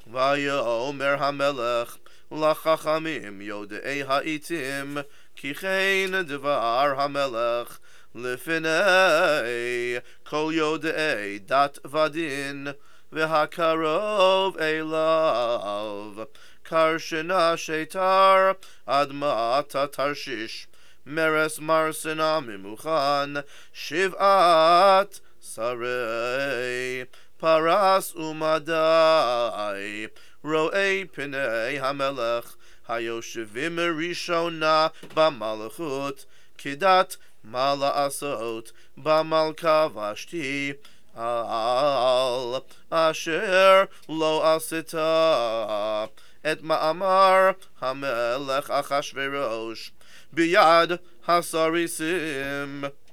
ויאמר המלך לחכמים יודעי העתים כי כן דבר המלך לפני כל יודעי דת ודין והקרוב אליו קרשנה שיתר אדמת תרשיש מרס מרסנה ממוכן שבעת שרי פרס ומדי רואי פני המלך היושבים ראשונה במלכות כדת מה לעשות במלכה ושתי על אשר לא עשית את מאמר המלך אחשוורוש ביד הסריסים